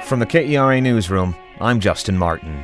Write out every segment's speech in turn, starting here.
From the KERA Newsroom, I'm Justin Martin.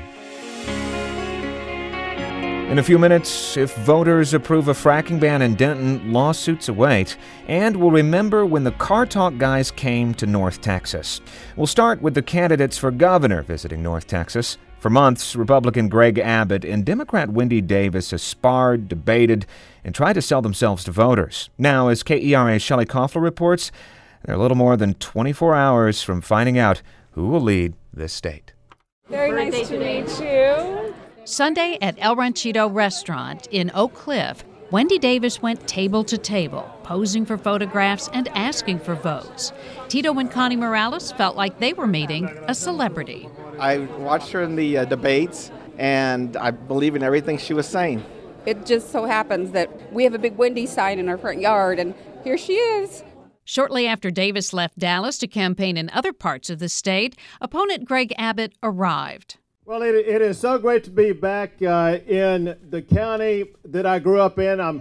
In a few minutes, if voters approve a fracking ban in Denton, lawsuits await. And we'll remember when the Car Talk guys came to North Texas. We'll start with the candidates for governor visiting North Texas. For months, Republican Greg Abbott and Democrat Wendy Davis have sparred, debated, and tried to sell themselves to voters. Now, as KERA's Shelley Koffler reports, they're a little more than 24 hours from finding out who will lead this state. Very nice to meet you. Sunday at El Ranchito Restaurant in Oak Cliff, Wendy Davis went table to table, posing for photographs and asking for votes. Tito and Connie Morales felt like they were meeting a celebrity. I watched her in the debates, and I believe in everything she was saying. It just so happens that we have a big Wendy sign in our front yard, and here she is. Shortly after Davis left Dallas to campaign in other parts of the state, opponent Greg Abbott arrived. Well, it is so great to be back in the county that I grew up in.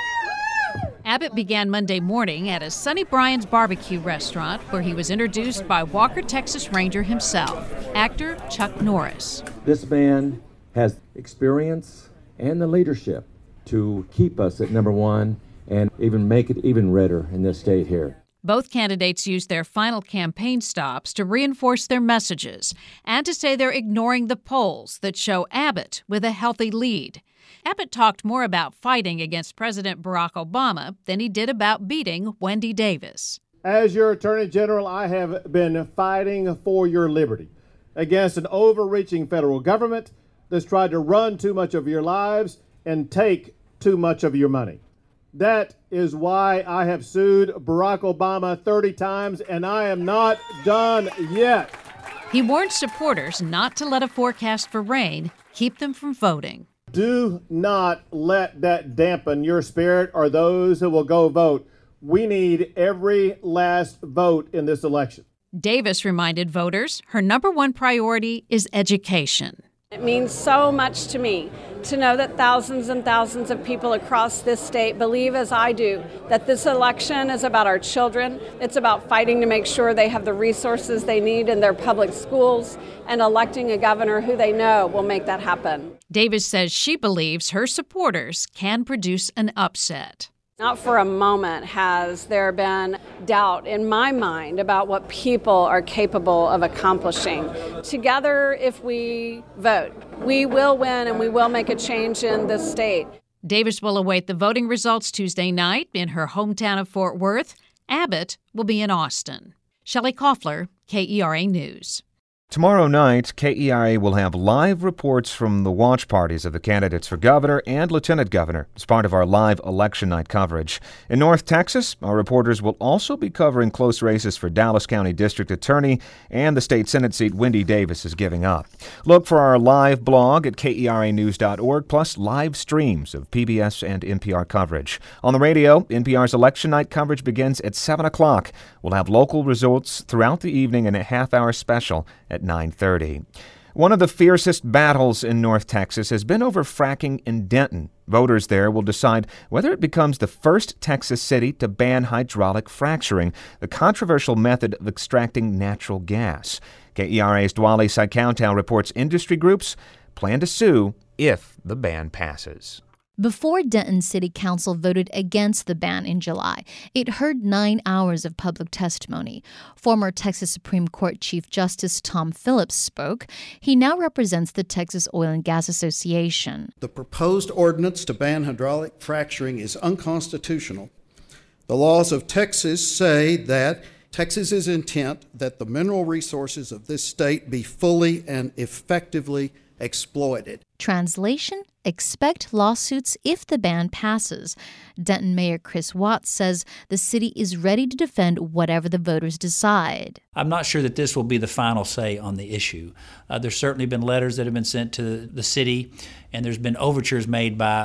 Abbott began Monday morning at a Sonny Bryan's barbecue restaurant where he was introduced by Walker, Texas Ranger himself, actor Chuck Norris. This man has experience and the leadership to keep us at number one and even make it even redder in this state here. Both candidates used their final campaign stops to reinforce their messages and to say they're ignoring the polls that show Abbott with a healthy lead. Abbott talked more about fighting against President Barack Obama than he did about beating Wendy Davis. As your Attorney General, I have been fighting for your liberty against an overreaching federal government that's tried to run too much of your lives and take too much of your money. That is why I have sued Barack Obama 30 times, and I am not done yet. He warned supporters not to let a forecast for rain keep them from voting. Do not let that dampen your spirit or those who will go vote. We need every last vote in this election. Davis reminded voters her number one priority is education. It means so much to me to know that thousands and thousands of people across this state believe, as I do, that this election is about our children. It's about fighting to make sure they have the resources they need in their public schools and electing a governor who they know will make that happen. Davis says she believes her supporters can produce an upset. Not for a moment has there been doubt in my mind about what people are capable of accomplishing. Together, if we vote, we will win and we will make a change in this state. Davis will await the voting results Tuesday night in her hometown of Fort Worth. Abbott will be in Austin. Shelley Koffler, KERA News. Tomorrow night, KERA will have live reports from the watch parties of the candidates for governor and lieutenant governor as part of our live election night coverage. In North Texas, our reporters will also be covering close races for Dallas County District Attorney and the state Senate seat Wendy Davis is giving up. Look for our live blog at KERAnews.org, plus live streams of PBS and NPR coverage. On the radio, NPR's election night coverage begins at 7 o'clock. We'll have local results throughout the evening in a half-hour special at 9:30. One of the fiercest battles in North Texas has been over fracking in Denton. Voters there will decide whether it becomes the first Texas city to ban hydraulic fracturing, the controversial method of extracting natural gas. KERA's Dwali Saikautow reports industry groups plan to sue if the ban passes. Before Denton City Council voted against the ban in July, it heard 9 hours of public testimony. Former Texas Supreme Court Chief Justice Tom Phillips spoke. He now represents the Texas Oil and Gas Association. The proposed ordinance to ban hydraulic fracturing is unconstitutional. The laws of Texas say that Texas's intent that the mineral resources of this state be fully and effectively exploited. Translation: expect lawsuits if the ban passes. Denton Mayor Chris Watts says the city is ready to defend whatever the voters decide. I'm not sure that this will be the final say on the issue. There's certainly been letters that have been sent to the city, and there's been overtures made by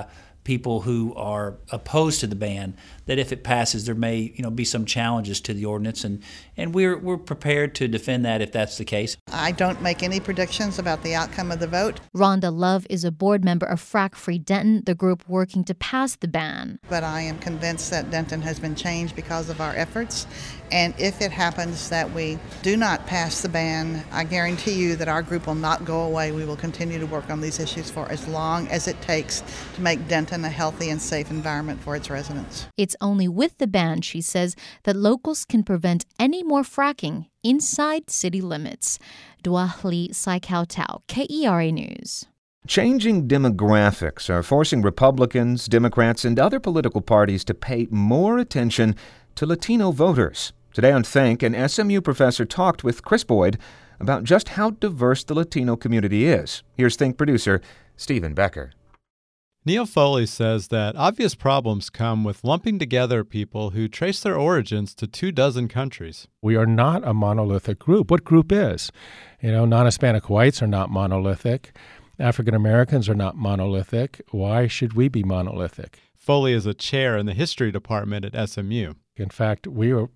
people who are opposed to the ban that if it passes, there may be some challenges to the ordinance, and we're prepared to defend that if that's the case. I don't make any predictions about the outcome of the vote. Rhonda Love is a board member of Frack Free Denton, the group working to pass the ban. But I am convinced that Denton has been changed because of our efforts. And if it happens that we do not pass the ban, I guarantee you that our group will not go away. We will continue to work on these issues for as long as it takes to make Denton a healthy and safe environment for its residents. It's only with the ban, she says, that locals can prevent any more fracking inside city limits. Dua Lee Sai-Kao Tao, KERA News. Changing demographics are forcing Republicans, Democrats, and other political parties to pay more attention to Latino voters. Today on Think, an SMU professor talked with Chris Boyd about just how diverse the Latino community is. Here's Think producer Stephen Becker. Neil Foley says that obvious problems come with lumping together people who trace their origins to 24 countries. We are not a monolithic group. What group is? Non-Hispanic whites are not monolithic. African Americans are not monolithic. Why should we be monolithic? Foley is a chair in the history department at SMU. In fact, we are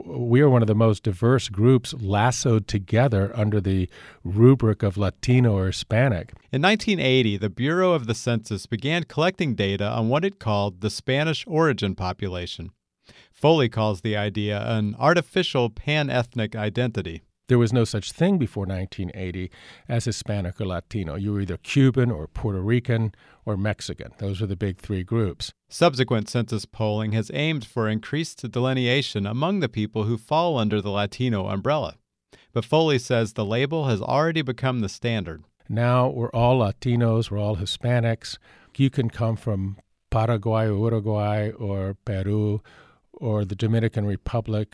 one of the most diverse groups lassoed together under the rubric of Latino or Hispanic. In 1980, the Bureau of the Census began collecting data on what it called the Spanish origin population. Foley calls the idea an artificial pan-ethnic identity. There was no such thing before 1980 as Hispanic or Latino. You were either Cuban or Puerto Rican or Mexican. Those were the big three groups. Subsequent census polling has aimed for increased delineation among the people who fall under the Latino umbrella. But Foley says the label has already become the standard. Now we're all Latinos, we're all Hispanics. You can come from Paraguay or Uruguay or Peru or the Dominican Republic.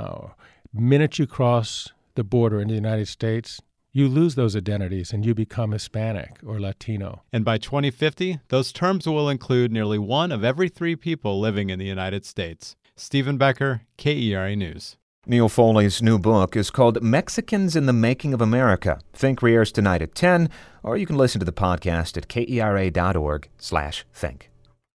Minute you cross the border in the United States, you lose those identities and you become Hispanic or Latino. And by 2050, those terms will include nearly 1 of every 3 people living in the United States. Stephen Becker, KERA News. Neil Foley's new book is called Mexicans in the Making of America. Think re-airs tonight at 10, or you can listen to the podcast at kera.org/think.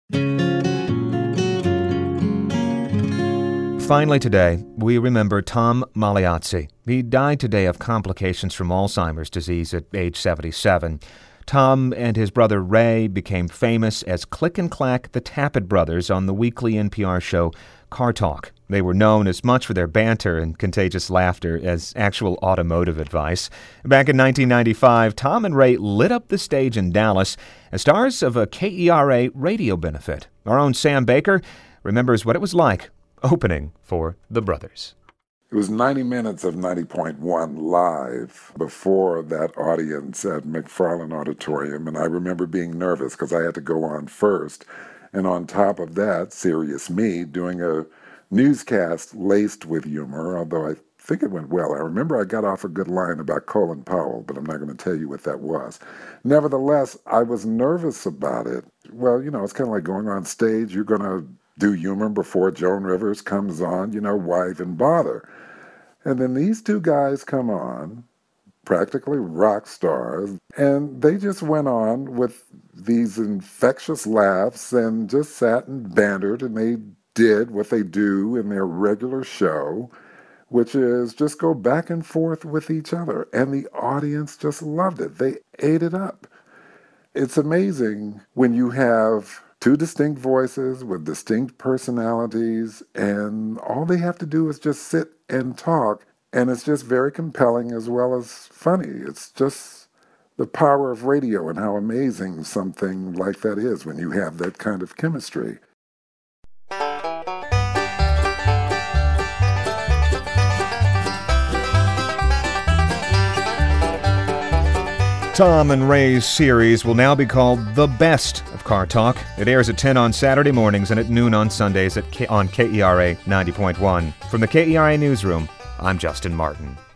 Finally today, we remember Tom Magliazzi. He died today of complications from Alzheimer's disease at age 77. Tom and his brother Ray became famous as Click and Clack, the Tappet Brothers, on the weekly NPR show Car Talk. They were known as much for their banter and contagious laughter as actual automotive advice. Back in 1995, Tom and Ray lit up the stage in Dallas as stars of a KERA radio benefit. Our own Sam Baker remembers what it was like opening for the brothers. It was 90 minutes of 90.1 live before that audience at McFarland Auditorium, and I remember being nervous because I had to go on first. And on top of that, serious me doing a newscast laced with humor, although I think it went well. I remember I got off a good line about Colin Powell, but I'm not going to tell you what that was. Nevertheless, I was nervous about it. Well, it's kind of like going on stage. You're going to do humor before Joan Rivers comes on, why even bother? And then these two guys come on, practically rock stars, and they just went on with these infectious laughs and just sat and bantered, and they did what they do in their regular show, which is just go back and forth with each other. And the audience just loved it. They ate it up. It's amazing when you have 2 distinct voices with distinct personalities, and all they have to do is just sit and talk, and it's just very compelling as well as funny. It's just the power of radio and how amazing something like that is when you have that kind of chemistry. Tom and Ray's series will now be called The Best of Car Talk. It airs at 10 on Saturday mornings and at noon on Sundays on KERA 90.1. From the KERA Newsroom, I'm Justin Martin.